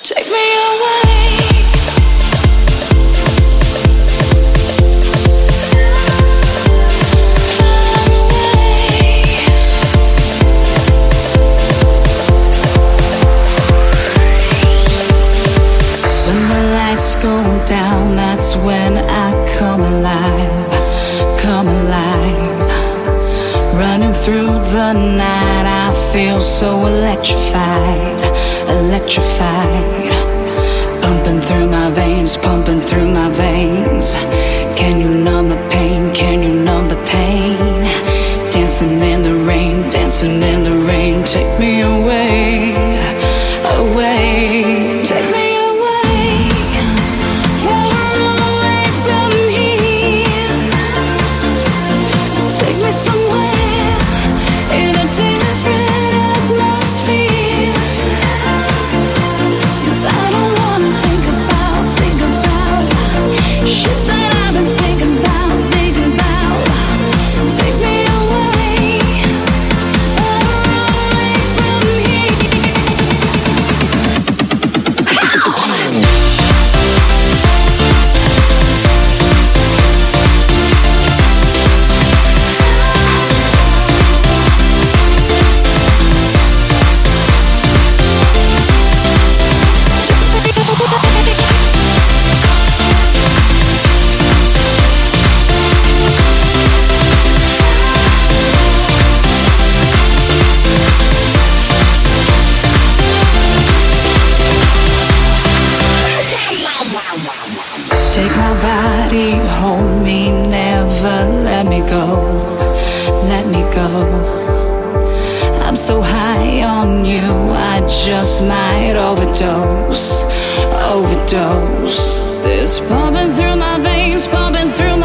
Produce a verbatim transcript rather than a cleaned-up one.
Take me away. Go down, that's when I come alive, come alive. Running through the night, I feel so electrified, electrified. Pumping through my veins, pumping through my veins. Can you numb the pain, can you numb the pain? Dancing in the rain, dancing in the rain. Take me away, away. Take me somewhere in a different atmosphere. 'Cause I don't wanna think about, think about shit that I've been thinking about, thinking about. Take me away, away from here. Take my body, hold me, never let me go, let me go. I'm so high on you, I just might overdose, overdose. It's pumping through my veins, pumping through